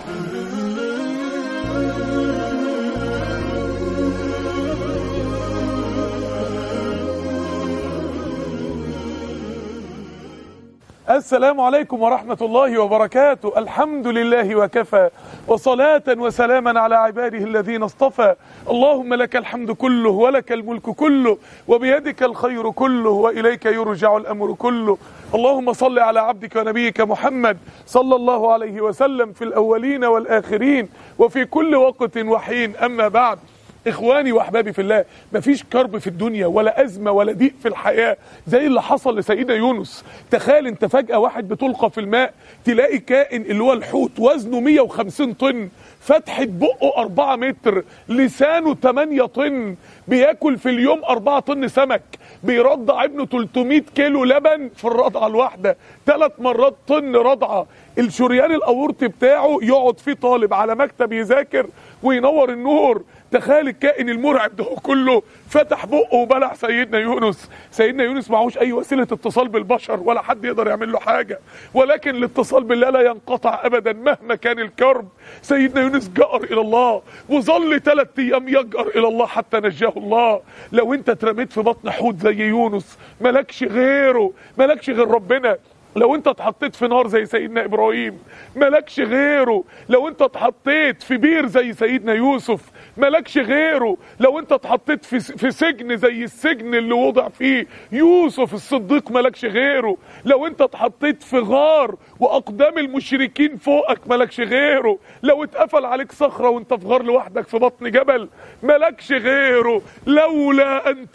السلام عليكم ورحمة الله وبركاته. الحمد لله وكفى، وصلاة وسلاما على عباده الذين اصطفى. اللهم لك الحمد كله ولك الملك كله وبيدك الخير كله وإليك يرجع الأمر كله. اللهم صل على عبدك ونبيك محمد صلى الله عليه وسلم في الأولين والآخرين وفي كل وقت وحين. أما بعد، إخواني وأحبابي في الله، مفيش كرب في الدنيا ولا أزمة ولا ضيق في الحياة زي اللي حصل لسيدنا يونس. تخيل انت فجأة واحد بتلقى في الماء تلاقي كائن اللي هو الحوت وزنه 150 طن، فتحة بقه 4 متر، لسانه 8 طن، بياكل في اليوم 4 طن سمك، بيرضع ابنه 300 كيلو لبن في الرضعة الواحدة، 3 مرات طن رضعة. الشريان الأورطي بتاعه يقعد فيه طالب على مكتب يذاكر وينور النور. تخيل الكائن المرعب ده كله فتح بقه وبلع سيدنا يونس. سيدنا يونس معهوش اي وسيله اتصال بالبشر ولا حد يقدر يعمل له حاجه، ولكن الاتصال بالله لا ينقطع ابدا مهما كان الكرب. سيدنا يونس جأر الى الله وظل 3 ايام يجأر الى الله حتى نجاه الله. لو انت اترميت في بطن حوت زي يونس مالكش غيره، مالكش غير ربنا. لو انت اتحطيت في نار زي سيدنا ابراهيم مالكش غيره. لو انت اتحطيت في بير زي سيدنا يوسف مالكش غيره. لو انت اتحطيت في سجن زي السجن اللي وضع فيه يوسف الصديق مالكش غيره. لو انت اتحطيت في غار واقدام المشركين فوقك مالكش غيره. لو اتقفل عليك صخرة وانت في غار لوحدك في بطن جبل مالكش غيره. لولا ان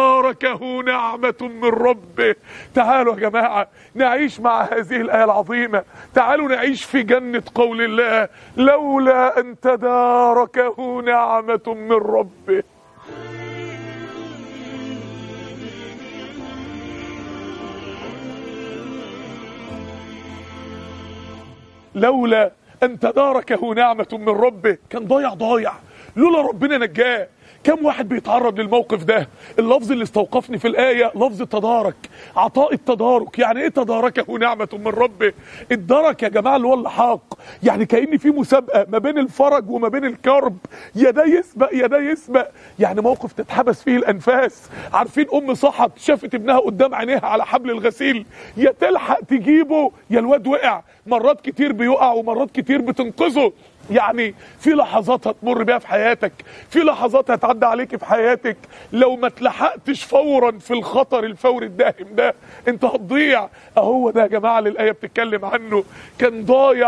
تداركه نعمة من ربه. تعالوا يا جماعة نعيش مع هذه الآية العظيمة، تعالوا نعيش في جنة قول الله لولا أن تداركه نعمة من ربه. لولا أن تداركه نعمة من ربه، كان ضايع. لولا ربنا نجاه. كم واحد بيتعرض للموقف ده؟ اللفظ اللي استوقفني في الآية لفظ التدارك، عطاء التدارك. يعني ايه تداركه نعمة من ربه؟ الدرك يا جماعة اللي هو اللحاق، يعني كأن في مسابقة ما بين الفرج وما بين الكرب، يا ده يسبق يا ده يسبق. يعني موقف تتحبس فيه الأنفاس. عارفين أم صحت شافت ابنها قدام عينيها على حبل الغسيل، يا تلحق تجيبه يا الواد وقع. مرات كتير بيقع ومرات كتير بتنقذه. يعني في لحظات هتمر بيها في حياتك، في لحظات هتعدي عليك في حياتك لو ما تلحقتش فورا في الخطر الفوري الداهم ده انت هتضيع. اهو ده يا جماعة اللي الآية بتتكلم عنه. كان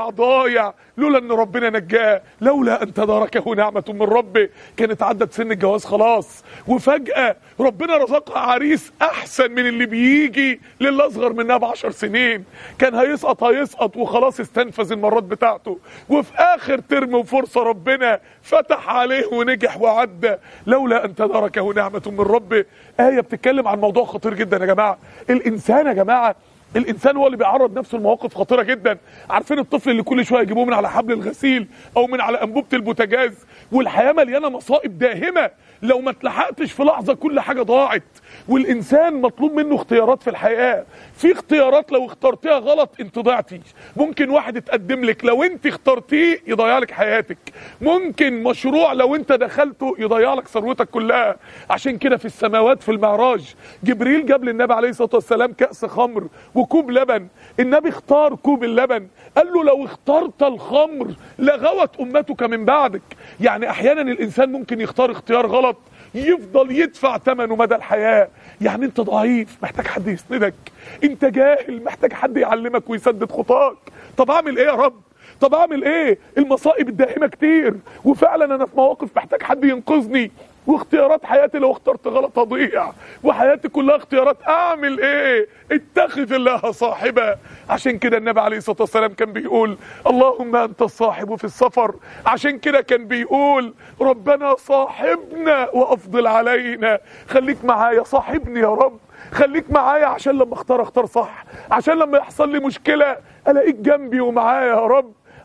ضايع لولا ان ربنا نجاه. لولا ان تداركه نعمة من ربه. كانت عدت سن الجواز خلاص، وفجأة ربنا رزقها عريس احسن من اللي بيجي للي اصغر منها ب10 سنين. كان هيسقط وخلاص استنفذ المرات بتاعته، وفي اخر ترم وفرصة ربنا فتح عليه ونجح وعدى. لولا ان تداركه نعمة من ربه. آية بتتكلم عن موضوع خطير جدا يا جماعة. الانسان يا جماعة، الانسان هو اللي بيعرض نفسه لمواقف خطيره جدا. عارفين الطفل اللي كل شويه يجيبوه من على حبل الغسيل او من على انبوبه البوتاجاز؟ والحياه مليانه مصائب داهمه، لو ما اتلحقتش في لحظه كل حاجه ضاعت. والانسان مطلوب منه اختيارات في الحياه. في اختيارات لو اخترتيها غلط انت ضعتي. ممكن واحد يتقدم لك لو انت اخترتيه يضيع لك حياتك. ممكن مشروع لو انت دخلته يضيع لك ثروتك كلها. عشان كده في السماوات في المعراج جبريل جاب للنبي عليه الصلاه والسلام كأس خمر وكوب لبن. النبي اختار كوب اللبن، قال له لو اخترت الخمر لغوت امتك من بعدك. يعني احيانا الانسان ممكن يختار اختيار غلط يفضل يدفع ثمنه مدى الحياة. يعني انت ضعيف محتاج حد يسندك، انت جاهل محتاج حد يعلمك ويسدد خطاك. طب اعمل ايه يا رب؟ طب اعمل ايه؟ المصائب الدائمة كتير، وفعلا انا في مواقف محتاج حد ينقذني، واختيارات حياتي لو اخترت غلط هضيع، وحياتي كلها اختيارات. اعمل ايه؟ اتخذ الله صاحبا. عشان كده النبي عليه الصلاة والسلام كان بيقول اللهم انت الصاحب في السفر. عشان كده كان بيقول ربنا صاحبنا وافضل علينا. خليك معايا، صاحبني يا رب، خليك معايا عشان لما اختار صح، عشان لما يحصل لي مشكلة الاقيك جنبي ومعايا يا رب،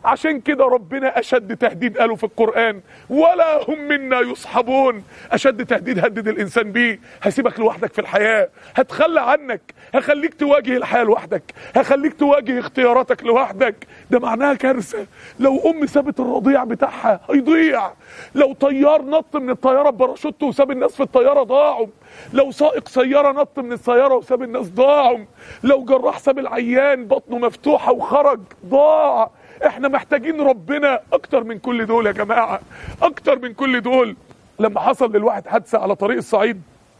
عشان كده ربنا اشد تهديد قاله في القرآن ولا هم منا يصحبون. اشد تهديد هدد الانسان بيه، هسيبك لوحدك في الحياة، هتخلى عنك، هخليك تواجه الحياة لوحدك، هخليك تواجه اختياراتك لوحدك. ده معناها كارثة. لو ام سابت الرضيع بتاعها هيضيع، لو طيار نط من الطيارة بباراشوته وساب الناس في الطيارة ضاعوا، لو سائق سيارة نط من السيارة وساب الناس ضاعوا، لو جراح ساب العيان بطنه مفتوحة وخرج ضاع. احنا محتاجين ربنا اكتر من كل دول يا جماعة، اكتر من كل دول. لما حصل للواحد حادثة على طريق الصعيد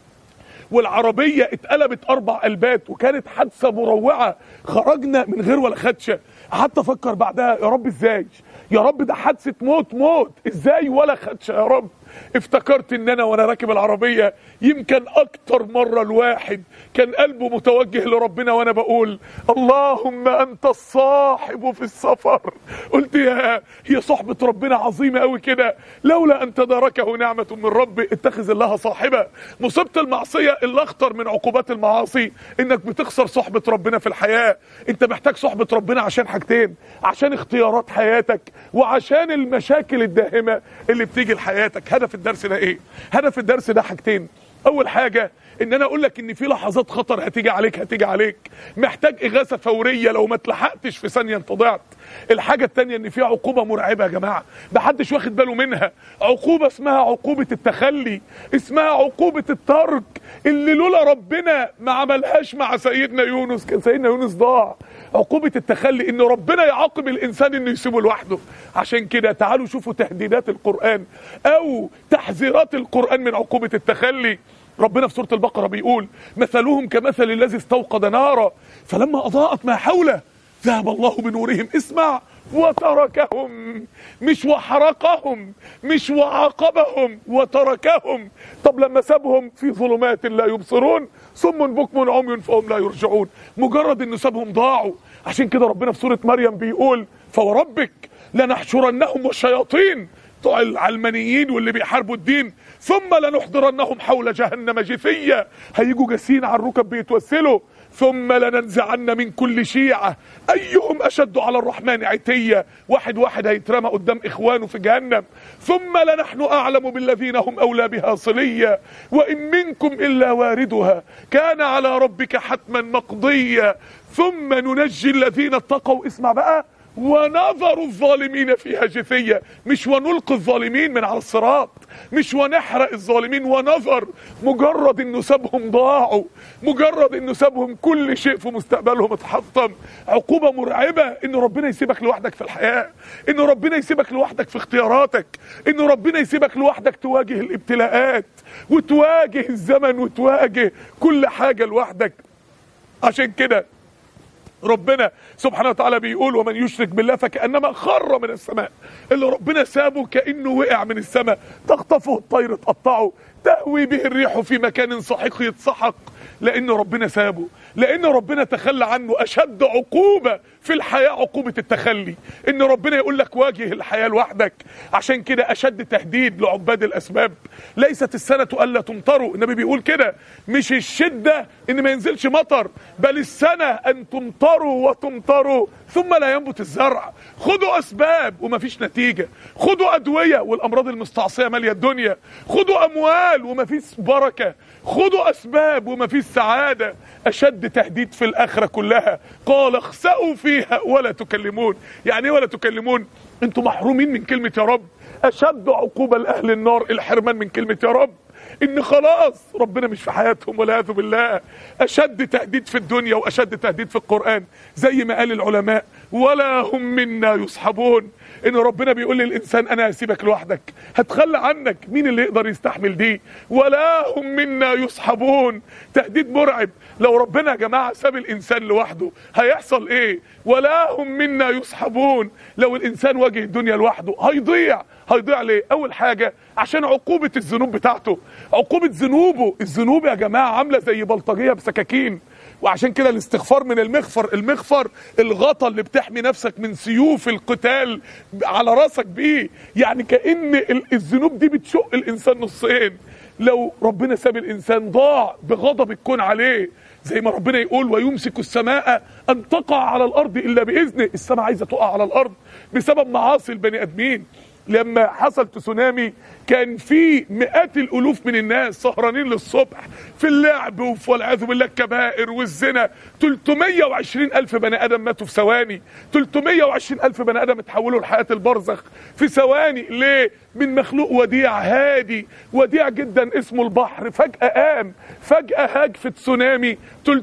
والعربية اتقلبت 4 قلبات وكانت حادثة مروعة، خرجنا من غير ولا خدشة. قعدت افكر بعدها يا رب ازاي، يا رب ده حادثة موت ازاي ولا خدشة يا رب. افتكرت ان انا وانا راكب العربية يمكن اكتر مرة الواحد كان قلبه متوجه لربنا وانا بقول اللهم انت الصاحب في السفر. قلت هي صحبة ربنا عظيمة قوي كده، لولا ان تداركه نعمة من ربه اتخذ الله صاحبة. مصيبة المعصية اللي اخطر من عقوبات المعاصي انك بتخسر صحبة ربنا في الحياة. انت محتاج صحبة ربنا عشان حاجتين، عشان اختيارات حياتك وعشان المشاكل الداهمة اللي بتيجي لحياتك. هدف الدرس ده ايه؟ هدف الدرس ده حاجتين. اول حاجة ان انا اقول لك ان في لحظات خطر هتيجي عليك، محتاج اغاثة فورية، لو ما اتلحقتش في ثانية انت ضعت. الحاجة التانية ان في عقوبة مرعبة يا جماعة محدش واخد باله منها، عقوبة اسمها عقوبة التخلي، اسمها عقوبة الترك، اللي لولا ربنا ما عملهاش مع سيدنا يونس كان سيدنا يونس ضاع. عقوبة التخلي ان ربنا يعاقب الانسان انه يسيبه لوحده. عشان كده تعالوا شوفوا تهديدات القرآن او تحذيرات القرآن من عقوبة التخلي. ربنا في سورة البقرة بيقول مثلهم كمثل الذي استوقد نارا فلما اضاءت ما حوله ذهب الله بنورهم. اسمع، وتركهم، مش وحرقهم، مش وعاقبهم، وتركهم. طب لما سابهم في ظلمات لا يبصرون صم بكم عمي فهم لا يرجعون. مجرد انه سابهم ضاعوا. عشان كده ربنا في سورة مريم بيقول فوربك لنحشرنهم والشياطين بتوع العلمانيين واللي بيحاربوا الدين ثم لنحضرنهم حول جهنم جثيا. هيجوا جاسين على الركب بيتوسلوا. ثم لننزعن من كل شيعة ايهم اشد على الرحمن عتيا. واحد هيترمى قدام اخوانه في جهنم. ثم لنحن اعلم بالذين هم اولى بها صليا وان منكم الا واردها كان على ربك حتما مقضيا ثم ننجي الذين اتقوا. اسمع بقى، ونذر الظالمين فيها جثيا. مش ونلقي الظالمين من على الصراط، مش ونحرق الظالمين، ونذر. مجرد انه سابهم ضاعوا، مجرد انه سابهم كل شيء في مستقبلهم اتحطم. عقوبة مرعبة انه ربنا يسيبك لوحدك في الحياة، انه ربنا يسيبك لوحدك في اختياراتك، انه ربنا يسيبك لوحدك تواجه الابتلاءات وتواجه الزمن وتواجه كل حاجة لوحدك. عشان كده ربنا سبحانه وتعالى بيقول ومن يشرك بالله فكأنما خر من السماء. اللي ربنا سابه كأنه وقع من السماء، تخطفه الطير تقطعه، تهوي به الريح في مكان سحيق يتسحق. لأن ربنا سابه، لأن ربنا تخلى عنه. أشد عقوبة في الحياة عقوبة التخلي، إن ربنا يقول لك واجه الحياة لوحدك. عشان كده أشد تهديد لعباد الأسباب. ليست السنة ألا تمطروا، النبي بيقول كده، مش الشدة إن ما ينزلش مطر، بل السنة أن تمطروا وتمطروا ثم لا ينبت الزرع. خدوا أسباب ومفيش نتيجة، خدوا أدوية والأمراض المستعصية مالية الدنيا، خدوا أموال ومفيش بركة، خدوا أسباب ومفيش سعادة. أشد تهديد في الآخرة كلها قال اخسأوا فيها ولا تكلمون. يعني ايه ولا تكلمون؟ انتوا محرومين من كلمة يا رب. أشد عقوبة لأهل النار الحرمان من كلمة يا رب، ان خلاص ربنا مش في حياتهم والعياذ بالله. اشد تهديد في الدنيا واشد تهديد في القرآن زي ما قال العلماء ولا هم منا يصحبون. ان ربنا بيقول للانسان انا هسيبك لوحدك، هتخلى عنك. مين اللي يقدر يستحمل دي؟ ولا هم منا يصحبون. تهديد مرعب. لو ربنا يا جماعة ساب الانسان لوحده هيحصل ايه؟ ولا هم منا يصحبون. لو الانسان واجه الدنيا لوحده هيضيع. هيضيع ليه؟ اول حاجة عشان عقوبة الذنوب بتاعته، عقوبة ذنوبه. الذنوب يا جماعة عاملة زي بلطجية بسكاكين. وعشان كده الاستغفار من المغفر. المغفر الغطا اللي بتحمي نفسك من سيوف القتال على راسك بيه. يعني كأن الذنوب دي بتشق الانسان نصين. لو ربنا ساب الانسان ضاع بغضب الكون عليه. زي ما ربنا يقول ويمسك السماء ان تقع على الارض الا باذنه. السماء عايزه تقع على الارض بسبب معاصي البني ادمين. لما حصل تسونامي كان في مئات الالوف من الناس سهرانين للصبح في اللعب وفي والعياذ بالله الكبائر والزنا. 320 الف بني ادم ماتوا في ثواني. 320 الف بني ادم اتحولوا لحياه البرزخ في ثواني. ليه؟ من مخلوق وديع هادي وديع جدا اسمه البحر فجأة قام، فجأة هاج في تسونامي.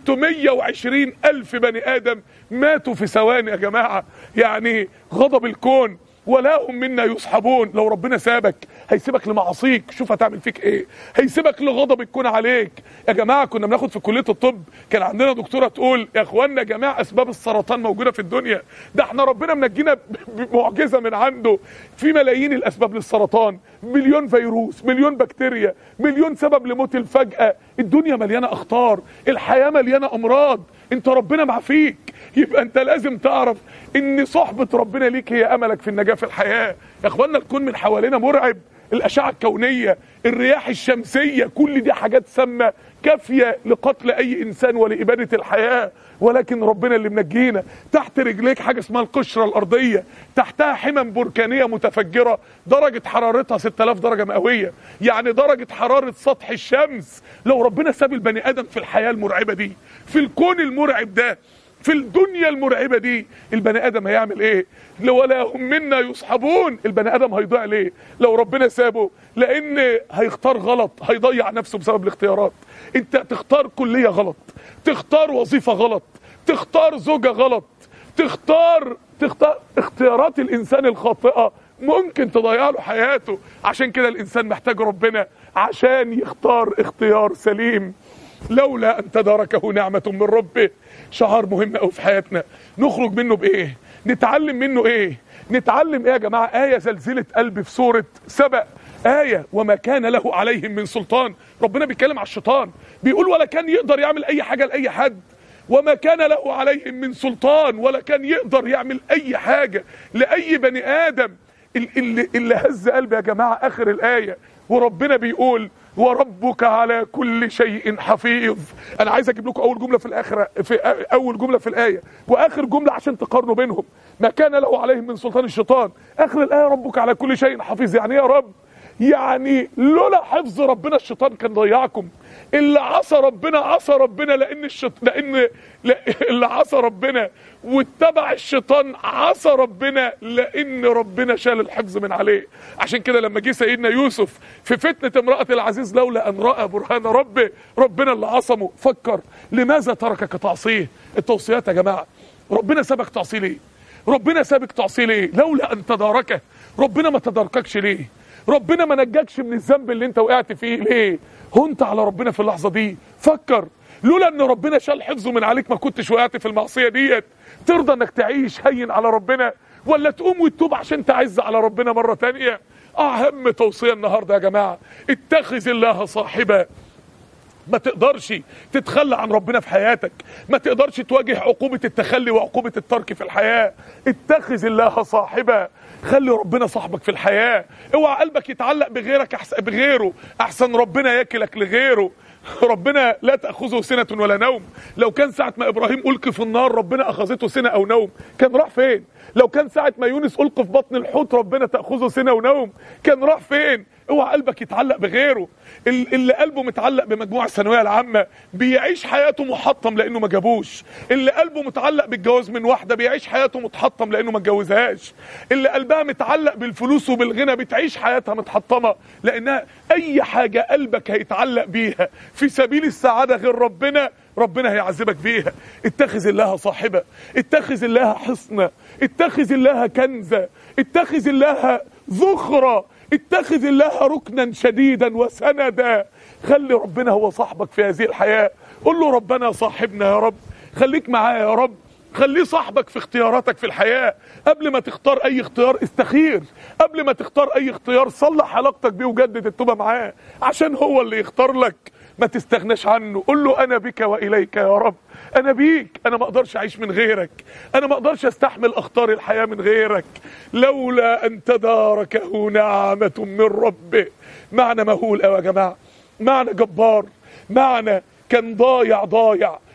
320 الف بني ادم ماتوا في ثواني يا جماعه. يعني غضب الكون ولا هم منا يصحبون. لو ربنا سابك هيسيبك لمعاصيك، شوف هتعمل فيك ايه. هيسيبك لغضب الكون عليك. يا جماعه كنا بناخد في كليه الطب، كان عندنا دكتوره تقول يا اخوانا يا جماعه اسباب السرطان موجوده في الدنيا، ده احنا ربنا منجينا بمعجزه من عنده. في ملايين الاسباب للسرطان، مليون فيروس، مليون بكتيريا، مليون سبب لموت الفجأة. الدنيا مليانه اخطار، الحياه مليانه امراض، انت ربنا معافيك. يبقى انت لازم تعرف ان صحبة ربنا ليك هي املك في النجاة في الحياة. يا اخوانا الكون من حوالينا مرعب، الاشعة الكونية، الرياح الشمسية، كل دي حاجات سامة كافية لقتل اي انسان ولابادة الحياة، ولكن ربنا اللي منجينا. تحت رجليك حاجة اسمها القشرة الارضية، تحتها حمم بركانية متفجرة درجة حرارتها 6000 درجة مئوية، يعني درجة حرارة سطح الشمس. لو ربنا ساب البني ادم في الحياة المرعبة دي، في الكون المرعب ده، في الدنيا المرعبة دي، البني ادم هيعمل ايه؟ ولا هم منا يصحبون. البني ادم هيضيع ليه لو ربنا سابه؟ لان هيختار غلط، هيضيع نفسه بسبب الاختيارات. انت تختار كلية غلط، تختار وظيفة غلط، تختار زوجة غلط، تختار اختيارات الانسان الخاطئة ممكن تضيع له حياته. عشان كده الانسان محتاج ربنا عشان يختار اختيار سليم. لولا ان تداركه نعمة من ربه، شعار مهم قوي في حياتنا. نخرج منه بايه؟ نتعلم منه ايه؟ نتعلم ايه يا جماعة؟ آية زلزلت قلبي في سورة سبأ، آية وما كان له عليهم من سلطان. ربنا بيتكلم على الشيطان، بيقول ولا كان يقدر يعمل اي حاجة لأي حد. وما كان له عليهم من سلطان، ولا كان يقدر يعمل اي حاجة لأي بني آدم. اللي هز قلبي يا جماعة آخر الآية، وربنا بيقول وربك على كل شيء حفيظ. انا عايز اجيب لكم اول جمله في الاخره، في اول جمله في الايه واخر جمله عشان تقارنوا بينهم. ما كان له عليهم من سلطان الشيطان، اخر الايه ربك على كل شيء حفيظ. يعني ايه يا رب؟ يعني لولا حفظ ربنا الشيطان كان ضيعكم. اللي عصى ربنا لان اللي عصى ربنا واتبع الشيطان عصى ربنا لان ربنا شال الحفظ من عليه. عشان كده لما جه سيدنا يوسف في فتنة امرأة العزيز لولا ان رأى برهان ربه، ربنا اللي عصمه. فكر لماذا تركك تعصيه؟ التوصيات يا جماعة، ربنا سابك تعصيه ليه؟ ربنا سابك تعصيه ليه؟ لولا ان تداركه، ربنا ما تدارككش ليه؟ ربنا ما نجاكش من الذنب اللي انت وقعت فيه ليه؟ هنت على ربنا في اللحظة دي. فكر لولا ان ربنا شال حفظه من عليك ما كنتش وقعت في المعصية ديت. ترضى انك تعيش هين على ربنا، ولا تقوم وتتوب عشان تعز على ربنا مرة تانية؟ اهم توصية النهاردة يا جماعة، اتخذ الله صاحبا. ما تقدرش تتخلى عن ربنا في حياتك، ما تقدرش تواجه عقوبة التخلي وعقوبة الترك في الحياة. اتخذ الله صاحبا، خلي ربنا صاحبك في الحياة. اوعى قلبك يتعلق بغيره احسن ربنا ياكلك لغيره. ربنا لا تأخذه سنة ولا نوم. لو كان ساعة ما إبراهيم ألقي في النار ربنا أخذته سنة أو نوم كان راح فين؟ لو كان ساعة ما يونس ألقي في بطن الحوت ربنا تأخذه سنة ونوم كان راح فين؟ اوعى قلبك يتعلق بغيره. اللي قلبه متعلق بمجموع الثانويه العامه بيعيش حياته محطم لانه ما جابوش. اللي قلبه متعلق بالجواز من واحده بيعيش حياته متحطم لانه ما اتجوزهاش. اللي قلبها متعلق بالفلوس وبالغنى بتعيش حياتها متحطمه لانها اي حاجه قلبك هيتعلق بيها في سبيل السعاده غير ربنا ربنا هيعذبك بيها. اتخذ الله صاحبه، اتخذ الله حصنا، اتخذ الله كنزا، اتخذ الله ذخرا، اتخذ الله ركنا شديدا وسندا. خلي ربنا هو صاحبك في هذه الحياة. قل له ربنا صاحبنا يا رب، خليك معايا يا رب، خليه صاحبك في اختياراتك في الحياة. قبل ما تختار اي اختيار استخير، قبل ما تختار اي اختيار صلح علاقتك بيه وجدد التوبة معاه عشان هو اللي يختار لك. ما تستغناش عنه، قل له انا بك واليك يا رب، انا بيك، انا ما اقدرش اعيش من غيرك، انا ما اقدرش استحمل اخطار الحياة من غيرك. لولا ان تداركه نعمة من ربه. معنى مهول قوي يا جماعة، معنى جبار، معنى كان ضايع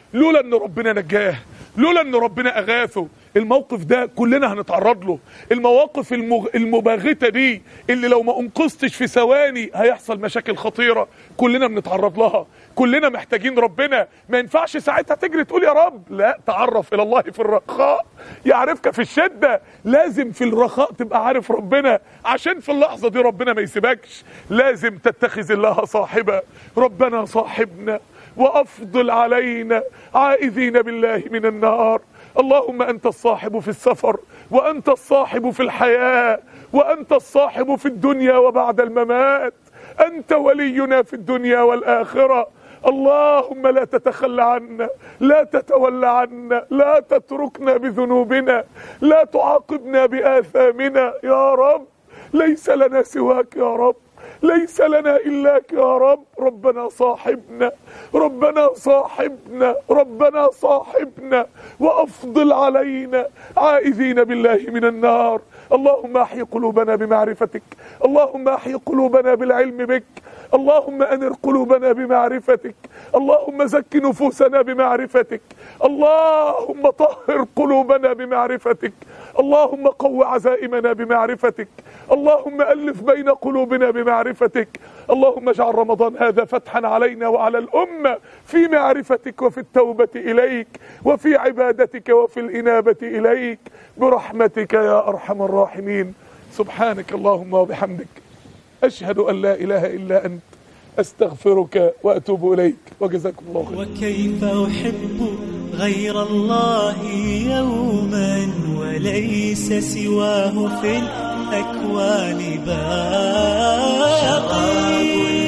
لولا ان ربنا نجاه، لولا ان ربنا اغاثه. الموقف ده كلنا هنتعرض له. المواقف المباغتة دي اللي لو ما انقذتش في ثواني هيحصل مشاكل خطيرة، كلنا بنتعرض لها، كلنا محتاجين ربنا. ما ينفعش ساعتها تجري تقول يا رب، لا، تعرف الى الله في الرخاء يعرفك في الشدة. لازم في الرخاء تبقى عارف ربنا، عشان في اللحظة دي ربنا ما يسيبكش. لازم تتخذ الله صاحبا، ربنا صاحبنا وأفضل علينا عائذين بالله من النار. اللهم أنت الصاحب في السفر، وأنت الصاحب في الحياة، وأنت الصاحب في الدنيا وبعد الممات. أنت ولينا في الدنيا والآخرة. اللهم لا تتخلى عنا، لا تتولى عنا، لا تتركنا بذنوبنا، لا تعاقبنا بآثامنا يا رب. ليس لنا سواك يا رب، ليس لنا إلاك يا رب. ربنا صاحبنا، ربنا صاحبنا، ربنا صاحبنا وأفضل علينا عائذين بالله من النار. اللهم احي قلوبنا بمعرفتك، اللهم احي قلوبنا بالعلم بك، اللهم أنر قلوبنا بمعرفتك، اللهم زك نفوسنا بمعرفتك، اللهم طهر قلوبنا بمعرفتك، اللهم قو عزائمنا بمعرفتك، اللهم ألف بين قلوبنا بمعرفتك. اللهم اجعل رمضان هذا فتحا علينا وعلى الأمة في معرفتك وفي التوبة إليك وفي عبادتك وفي الإنابة إليك برحمتك يا أرحم الراحمين. سبحانك اللهم وبحمدك، أشهد أن لا إله إلا أنت، أستغفرك وأتوب إليك، وجزاكم الله خير. وكيف أحب غير الله يوما وليس سواه في الأكوان باقي.